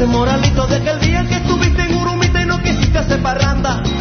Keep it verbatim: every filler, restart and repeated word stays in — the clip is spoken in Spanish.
moralito de que el día que estuviste en Urumita y no quisiste hacer parranda.